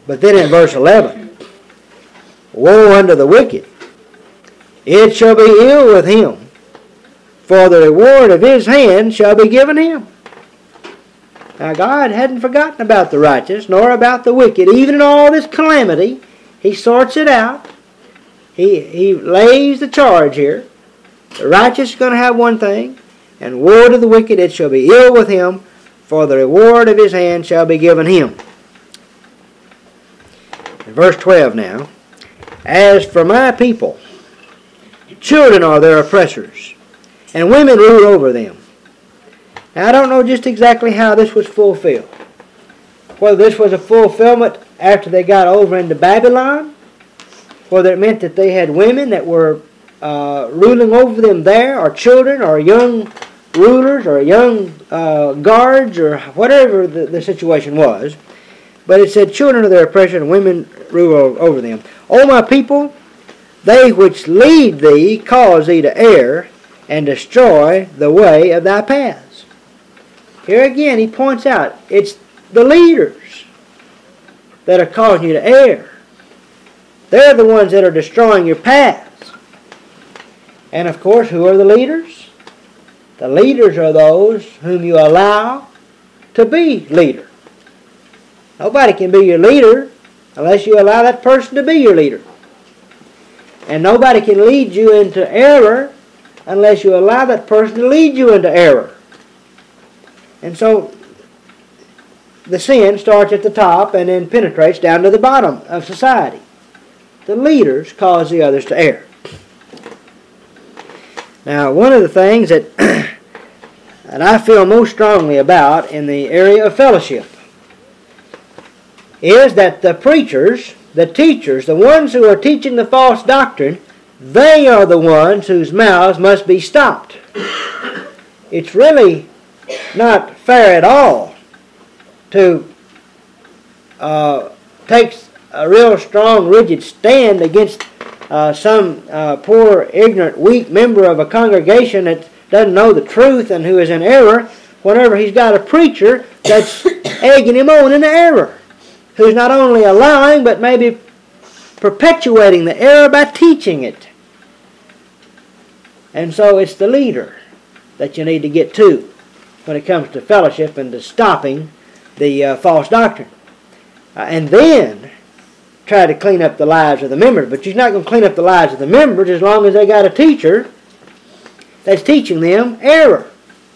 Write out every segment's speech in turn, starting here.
But then in verse 11, woe unto the wicked! It shall be ill with him, for the reward of his hand shall be given him. Now God hadn't forgotten about the righteous, nor about the wicked. Even in all this calamity, He sorts it out. He lays the charge here. The righteous is going to have one thing, and woe to the wicked, it shall be ill with him, for the reward of his hand shall be given him. In verse 12 now, as for my people, children are their oppressors, and women rule over them. Now I don't know just exactly how this was fulfilled. Whether this was a fulfillment after they got over into Babylon, whether it meant that they had women that were ruling over them there, or children, or young rulers, or young guards, or whatever the situation was. But it said, children are their oppression, and women rule over them. O my people, they which lead thee cause thee to err, and destroy the way of thy paths. Here again he points out, it's the leaders that are causing you to err. They're the ones that are destroying your paths. And of course, who are the leaders? The leaders are those whom you allow to be leader. Nobody can be your leader unless you allow that person to be your leader. And nobody can lead you into error unless you allow that person to lead you into error. And so the sin starts at the top and then penetrates down to the bottom of society. The leaders cause the others to err. Now, one of the things that I feel most strongly about in the area of fellowship is that the preachers, the teachers, the ones who are teaching the false doctrine, they are the ones whose mouths must be stopped. It's really not fair at all to take a real strong, rigid stand against some poor, ignorant, weak member of a congregation that doesn't know the truth and who is in error, whenever he's got a preacher that's egging him on into error, who's not only allowing but maybe perpetuating the error by teaching it. And so it's the leader that you need to get to when it comes to fellowship and to stopping the false doctrine. And then try to clean up the lives of the members. But you're not going to clean up the lives of the members as long as they got a teacher that's teaching them error.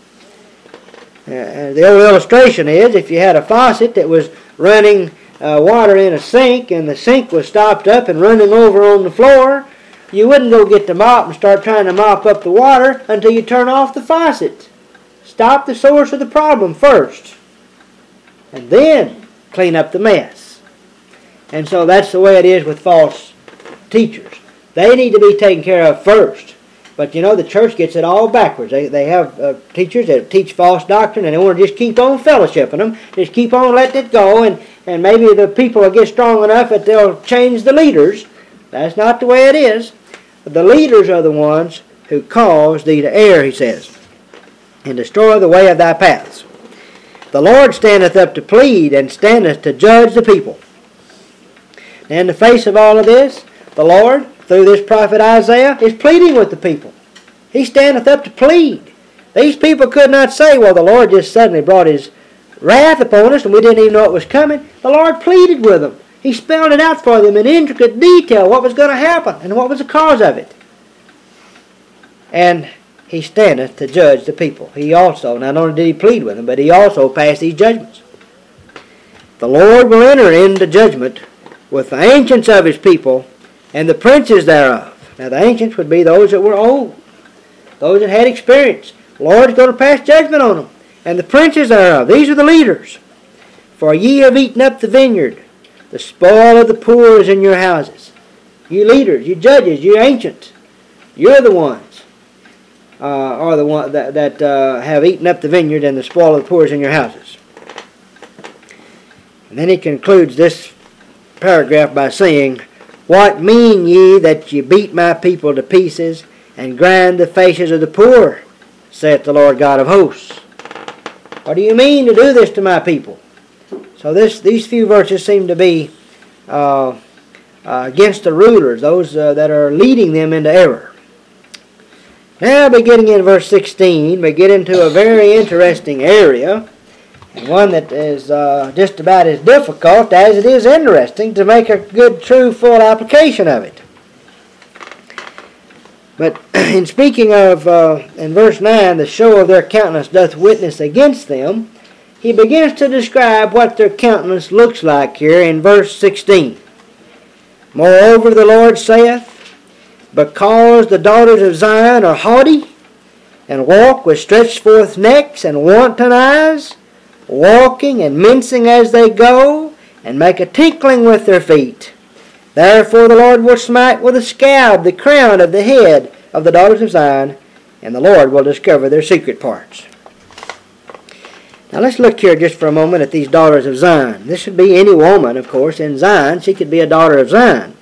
The other illustration is if you had a faucet that was running water in a sink and the sink was stopped up and running over on the floor, you wouldn't go get the mop and start trying to mop up the water until you turn off the faucet. Stop the source of the problem first, and then clean up the mess. And so that's the way it is with false teachers. They need to be taken care of first. But you know, the church gets it all backwards. They have teachers that teach false doctrine, and they want to just keep on fellowshipping them, just keep on letting it go, and maybe the people will get strong enough that they'll change the leaders. That's not the way it is. The leaders are the ones who cause thee to err, he says, and destroy the way of thy paths. The Lord standeth up to plead, and standeth to judge the people. And in the face of all of this, the Lord, through this prophet Isaiah, is pleading with the people. He standeth up to plead. These people could not say, well, the Lord just suddenly brought His wrath upon us and we didn't even know it was coming. The Lord pleaded with them. He spelled it out for them in intricate detail what was going to happen and what was the cause of it. And He standeth to judge the people. He also, not only did He plead with them, but He also passed these judgments. The Lord will enter into judgment with the ancients of His people and the princes thereof. Now the ancients would be those that were old, those that had experience. The Lord's going to pass judgment on them. And the princes thereof, these are the leaders. For ye have eaten up the vineyard. The spoil of the poor is in your houses. You leaders, you judges, you ancients, you're the ones are the one that have eaten up the vineyard, and the spoil of the poor is in your houses. And then he concludes this paragraph by saying, what mean ye that ye beat my people to pieces, and grind the faces of the poor, saith the Lord God of hosts? What do you mean to do this to my people? So these few verses seem to be against the rulers, those that are leading them into error. Now, beginning in verse 16, we get into a very interesting area, and one that is just about as difficult as it is interesting to make a good, true, full application of it. But in speaking of, in verse 9, the show of their countenance doth witness against them, he begins to describe what their countenance looks like here in verse 16. Moreover, the Lord saith, because the daughters of Zion are haughty, and walk with stretched forth necks and wanton eyes, walking and mincing as they go, and make a tinkling with their feet. Therefore the Lord will smite with a scab the crown of the head of the daughters of Zion, and the Lord will discover their secret parts. Now let's look here just for a moment at these daughters of Zion. This would be any woman, of course, in Zion. She could be a daughter of Zion.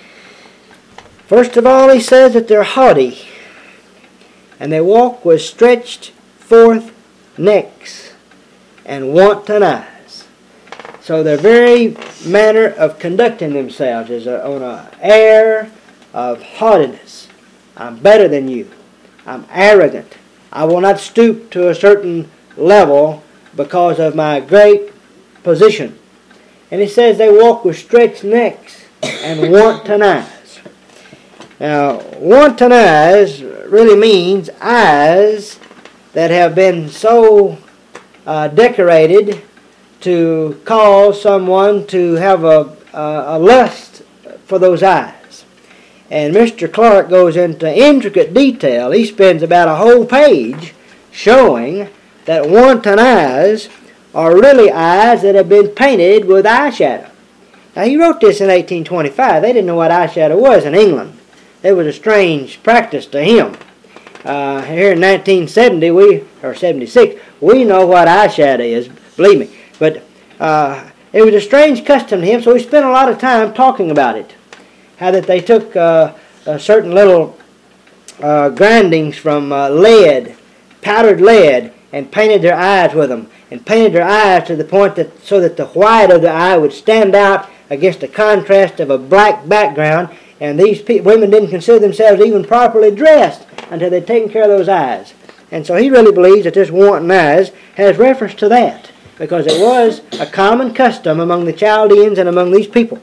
First of all, he says that they're haughty, and they walk with stretched forth necks and wanton eyes. So their very manner of conducting themselves is on an air of haughtiness. I'm better than you. I'm arrogant. I will not stoop to a certain level because of my great position. And he says they walk with stretched necks and wanton eyes. Now, wanton eyes really means eyes that have been so decorated to cause someone to have a lust for those eyes. And Mr. Clark goes into intricate detail. He spends about a whole page showing that wanton eyes are really eyes that have been painted with eyeshadow. Now, he wrote this in 1825. They didn't know what eyeshadow was in England. It was a strange practice to him. Here in 1970, or 76, we know what eyeshadow is, believe me. But it was a strange custom to him, so he spent a lot of time talking about it. How that they took certain little grindings from lead, powdered lead, and painted their eyes with them, and painted their eyes to the point that so that the white of the eye would stand out against the contrast of a black background, and these women didn't consider themselves even properly dressed until they'd taken care of those eyes. And so he really believes that this wanton eyes has reference to that, because it was a common custom among the Chaldeans and among these people.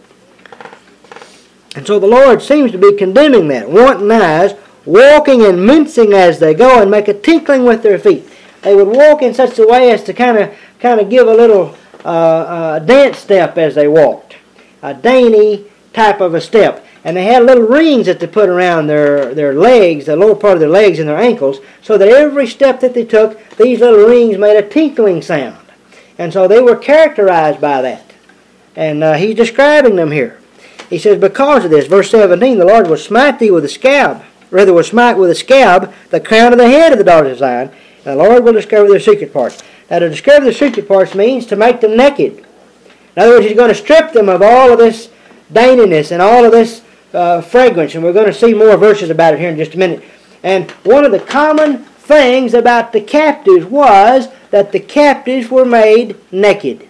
And so the Lord seems to be condemning that. Wanton eyes, walking and mincing as they go, and make a tinkling with their feet. They would walk in such a way as to kind of give a little dance step as they walked. A dainty type of a step. And they had little rings that they put around their legs, the lower part of their legs and their ankles, so that every step that they took, these little rings made a tinkling sound. And so they were characterized by that. And he's describing them here. He says, because of this, verse 17, the Lord will smite thee with a scab. Rather, will smite with a scab the crown of the head of the daughters of Zion, and the Lord will discover their secret parts. Now, to discover their secret parts means to make them naked. In other words, he's going to strip them of all of this daininess and all of this fragrance, and we're going to see more verses about it here in just a minute. And one of the common things about the captives was that the captives were made naked.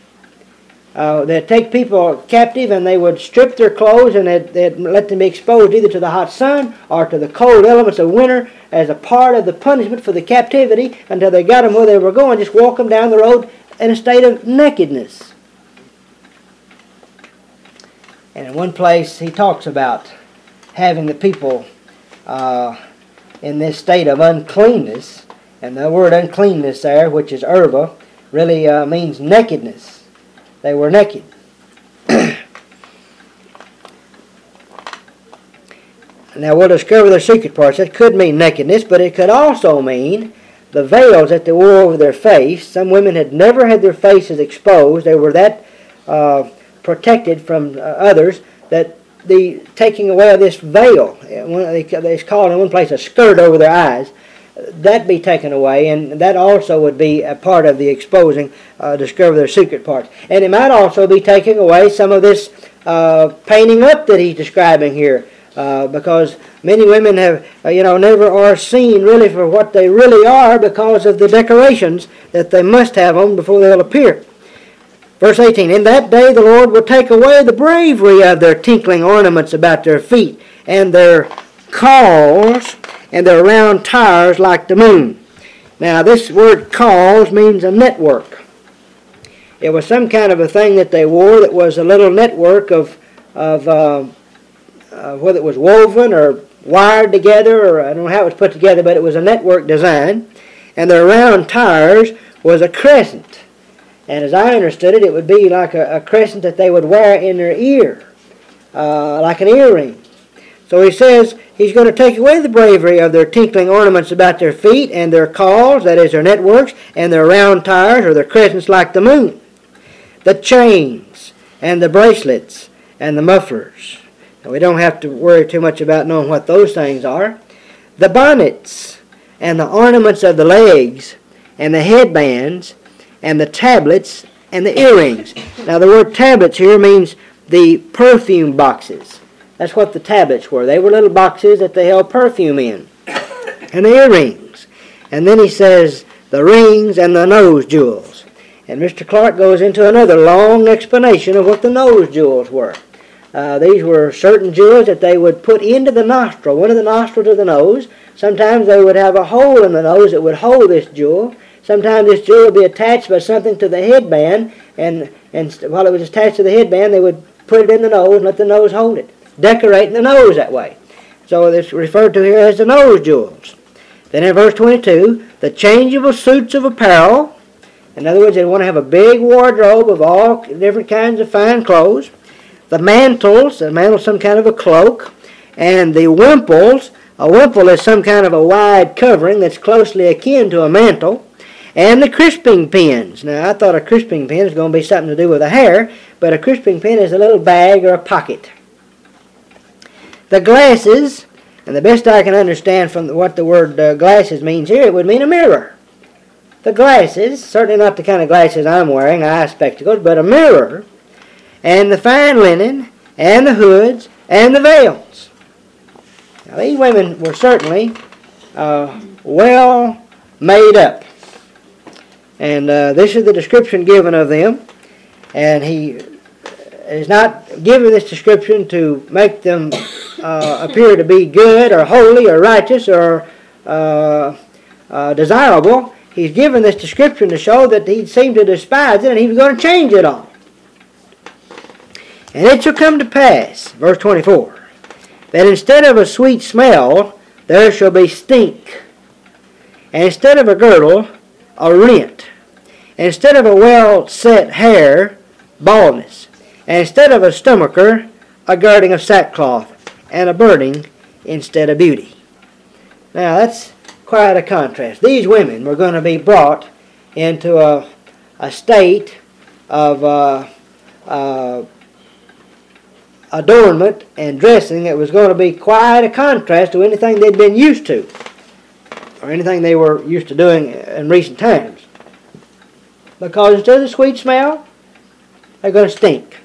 They'd take people captive and they would strip their clothes and they'd let them be exposed either to the hot sun or to the cold elements of winter as a part of the punishment for the captivity until they got them where they were going, just walk them down the road in a state of nakedness. And in one place he talks about having the people in this state of uncleanness, and the word uncleanness there, which is erva, really means nakedness. They were naked. Now we'll discover their secret parts. That could mean nakedness, but it could also mean the veils that they wore over their face. Some women had never had their faces exposed. They were that protected from others that the taking away of this veil, it's called in one place a skirt over their eyes, that be taken away, and that also would be a part of the exposing, discover their secret parts. And it might also be taking away some of this painting up that he's describing here, because many women have, never are seen really for what they really are because of the decorations that they must have on before they'll appear. Verse 18, in that day the Lord will take away the bravery of their tinkling ornaments about their feet, and their cauls, and their round tires like the moon. Now this word cauls means a network. It was some kind of a thing that they wore that was a little network of whether it was woven or wired together, or I don't know how it was put together, but it was a network design. And their round tires was a crescent. And as I understood it, it would be like a crescent that they would wear in their ear, like an earring. So he says he's going to take away the bravery of their tinkling ornaments about their feet, and their cauls, that is their networks, and their round tires, or their crescents like the moon. The chains, and the bracelets, and the mufflers. Now, we don't have to worry too much about knowing what those things are. The bonnets, and the ornaments of the legs, and the headbands, and the tablets, and the earrings. Now the word tablets here means the perfume boxes. That's what the tablets were. They were little boxes that they held perfume in. And the earrings. And then he says the rings and the nose jewels. And Mr. Clark goes into another long explanation of what the nose jewels were. These were certain jewels that they would put into the nostril, one of the nostrils of the nose. Sometimes they would have a hole in the nose that would hold this jewel. Sometimes this jewel would be attached by something to the headband, and while it was attached to the headband, they would put it in the nose and let the nose hold it, decorating the nose that way. So it's referred to here as the nose jewels. Then in verse 22, the changeable suits of apparel. In other words, they want to have a big wardrobe of all different kinds of fine clothes. The mantles, a mantle is some kind of a cloak, and the wimples. A wimple is some kind of a wide covering that's closely akin to a mantle. And the crisping pins. Now, I thought a crisping pin is going to be something to do with the hair, but a crisping pin is a little bag or a pocket. The glasses, and the best I can understand from what the word glasses means here, it would mean a mirror. The glasses, certainly not the kind of glasses I'm wearing, eye spectacles, but a mirror. And the fine linen, and the hoods, and the veils. Now, these women were certainly well made up. And this is the description given of them. And he is not giving this description to make them appear to be good or holy or righteous or desirable. He's given this description to show that he seemed to despise it and he was going to change it all. And it shall come to pass, verse 24, that instead of a sweet smell, there shall be stink. And instead of a girdle, a rent. And instead of a well-set hair, baldness. And instead of a stomacher, a girding of sackcloth, and a burning instead of beauty. Now that's quite a contrast. These women were going to be brought into a state of adornment and dressing that was going to be quite a contrast to anything they'd been used to, or anything they were used to doing in recent times. Because instead of the sweet smell, they're going to stink.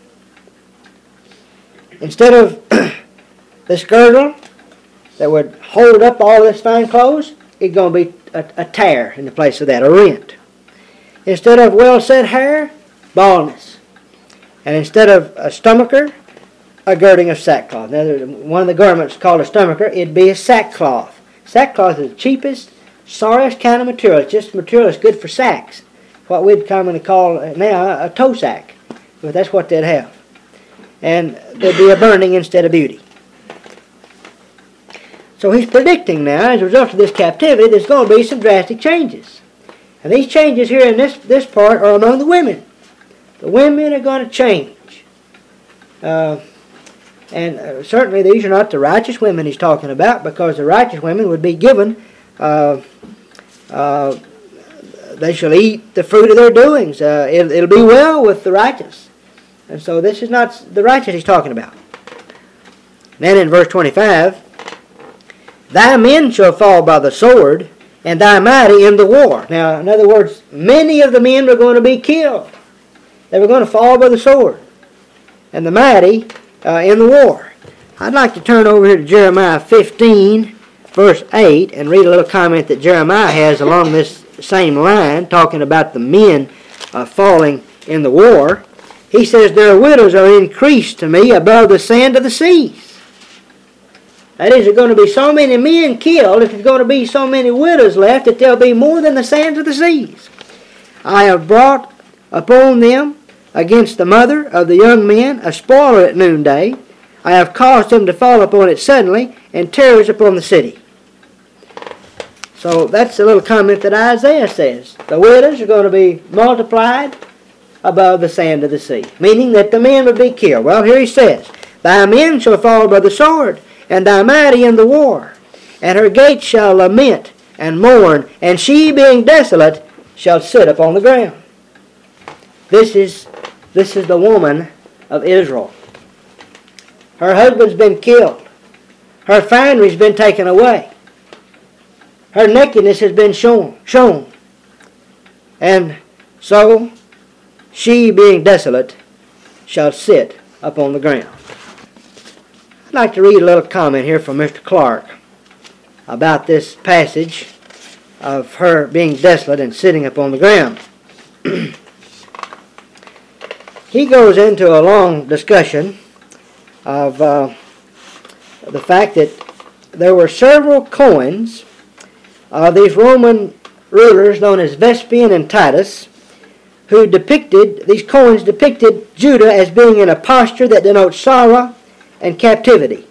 Instead of this girdle that would hold up all this fine clothes, it's going to be a tear in the place of that, a rent. Instead of well-set hair, baldness. And instead of a stomacher, a girding of sackcloth. Now, one of the garments called a stomacher, it'd be a sackcloth. Sackcloth is the cheapest, sorriest kind of material. It's just material that's good for sacks. What we'd commonly call now a toe sack. But that's what they'd have. And there'd be a burning instead of beauty. So he's predicting now, as a result of this captivity, there's going to be some drastic changes. And these changes here in this part are among the women. The women are going to change. And certainly these are not the righteous women he's talking about, because the righteous women would be given, they shall eat the fruit of their doings. It'll be well with the righteous. And so this is not the righteous he's talking about. Then in verse 25, thy men shall fall by the sword, and thy mighty in the war. Now, in other words, many of the men were going to be killed. They were going to fall by the sword. And the mighty in the war. I'd like to turn over here to Jeremiah 15, verse 8, and read a little comment that Jeremiah has along this same line, talking about the men falling in the war, he says, their widows are increased to me above the sand of the seas. That is, there are going to be so many men killed, if there's going to be so many widows left, that there'll be more than the sands of the seas. I have brought upon them against the mother of the young men a spoiler at noonday. I have caused them to fall upon it suddenly, and terrors upon the city. So that's a little comment that Isaiah says. The widows are going to be multiplied above the sand of the sea, meaning that the men would be killed. Well, here he says, thy men shall fall by the sword, and thy mighty in the war. And her gates shall lament and mourn, and she, being desolate, shall sit upon the ground. This is the woman of Israel. Her husband's been killed. Her finery's been taken away. Her nakedness has been shown. And so she, being desolate, shall sit upon the ground. I'd like to read a little comment here from Mr. Clark about this passage of her being desolate and sitting upon the ground. He goes into a long discussion of the fact that there were several coins of these Roman rulers known as Vespasian and Titus, who these coins depicted Judah as being in a posture that denotes sorrow and captivity.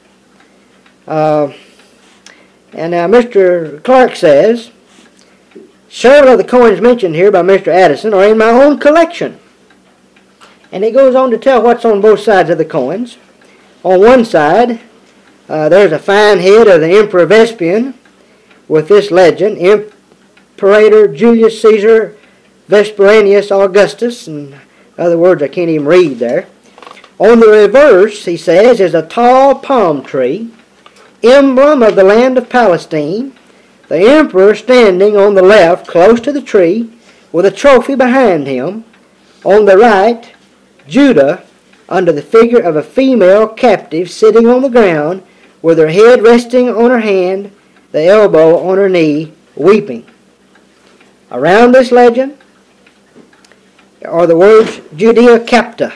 And now Mr. Clark says, several of the coins mentioned here by Mr. Addison are in my own collection. And he goes on to tell what's on both sides of the coins. On one side, there's a fine head of the Emperor Vespasian with this legend, Imperator Julius Caesar Vespasianus Augustus. In other words, I can't even read there. On the reverse, he says, is a tall palm tree, emblem of the land of Palestine, the emperor standing on the left close to the tree with a trophy behind him. On the right, Judah under the figure of a female captive sitting on the ground with her head resting on her hand, the elbow on her knee, weeping. Around this legend are the words Judea Capta.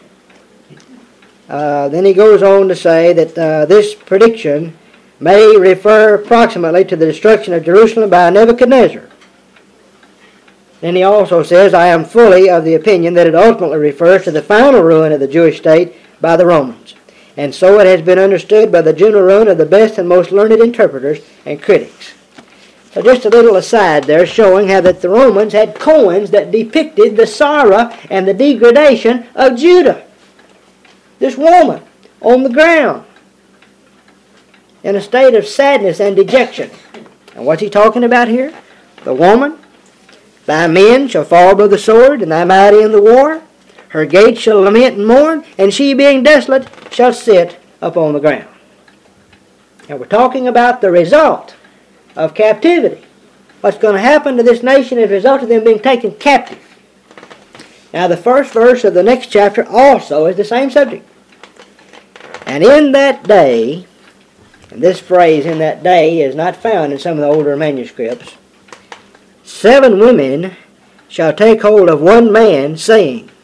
Then he goes on to say that this prediction may refer approximately to the destruction of Jerusalem by Nebuchadnezzar. Then he also says, I am fully of the opinion that it ultimately refers to the final ruin of the Jewish state by the Romans. And so it has been understood by the general ruin of the best and most learned interpreters and critics. So just a little aside there showing how that the Romans had coins that depicted the sorrow and the degradation of Judah. This woman on the ground in a state of sadness and dejection. And what's he talking about here? The woman. Thy men shall fall by the sword, and thy mighty in the war. Her gates shall lament and mourn, and she, being desolate, shall sit upon the ground. Now we're talking about the result of captivity. What's going to happen to this nation as a result of them being taken captive. Now the first verse of the next chapter also is the same subject. And in that day, and this phrase, in that day, is not found in some of the older manuscripts, 7 women shall take hold of one man, saying,